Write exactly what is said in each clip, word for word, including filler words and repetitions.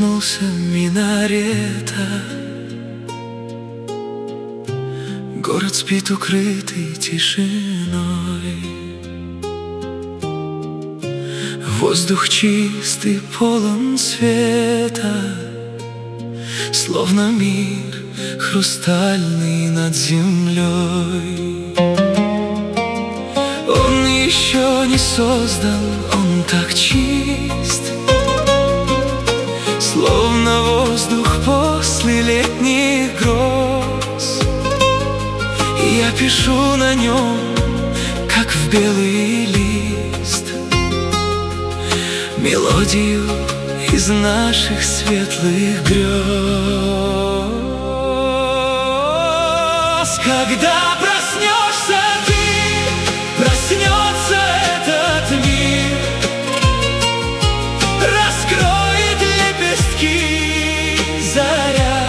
коснулся минарета. Город спит, укрытый тишиной. Воздух чистый, полон света, словно мир хрустальный над землей. Он еще не создан, он так чист, словно воздух после летних гроз. И я пишу на нем, как в белый лист, мелодию из наших светлых грез. Когда проснешься ты, проснется этот мир, раскроет лепестки заря,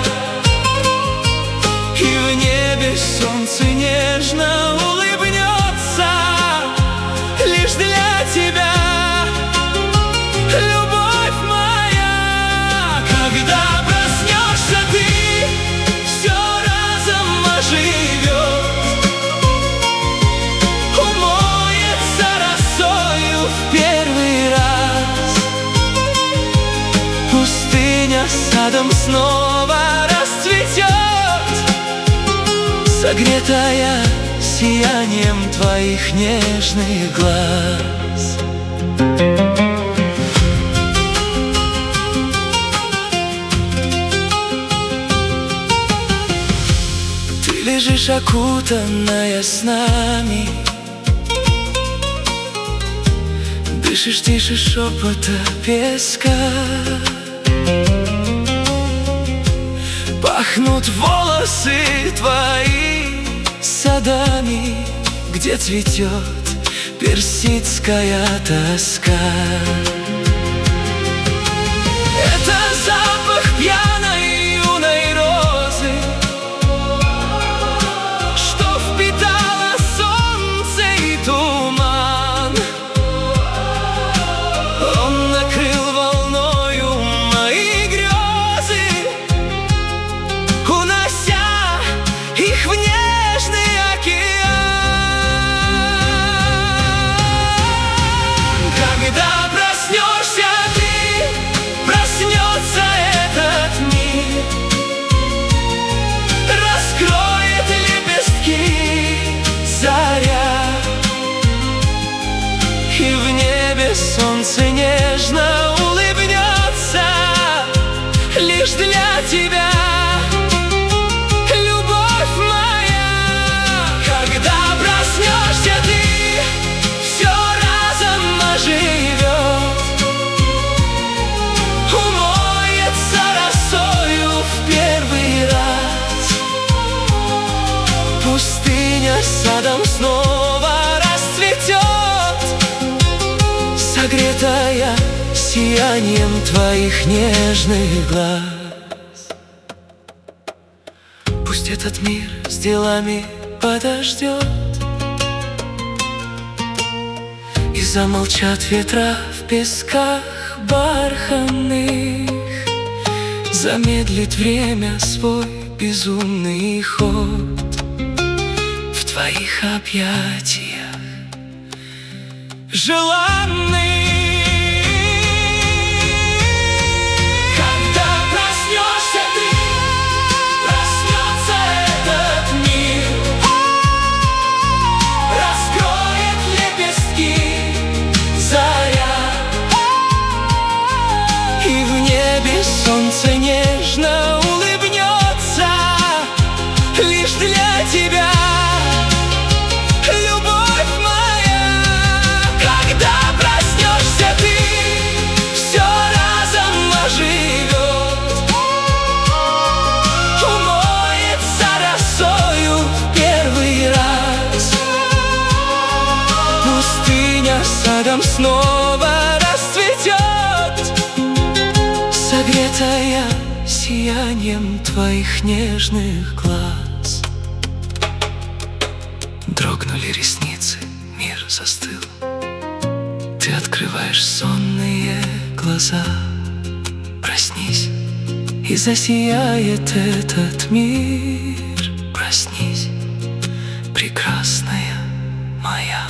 и в небе солнце нежно улыбнется лишь для тебя. Любовь моя, когда проснешься ты, все разом оживет, умоется росою в первый раз. Пустыня садом снова расцветет, согретая сиянием твоих нежных глаз. Лежишь окутанная снами, дышишь тише шепота песка. Пахнут волосы твои садами, где цветет персидская тоска. Это запах пьяной юной розы, их в нежный океан. Когда проснешься ты, проснется этот мир, раскроет лепестки заря, и в небе солнце нежно улыбнется лишь для тебя. Пустыня садом снова расцветет, согретая сиянием твоих нежных глаз. Пусть этот мир с делами подождет, и замолчат ветра в песках бархатных, замедлит время свой безумный ход в твоих объятиях желанных. Когда проснешься ты, проснется этот мир, раскроет лепестки заря, и в небе солнце нежно улыбнется лишь для тебя. Садом снова расцветет, согретая сиянием твоих нежных глаз. Дрогнули ресницы, мир застыл. Ты открываешь сонные глаза. Прости. и засияет этот мир. Проснись, прекрасная моя.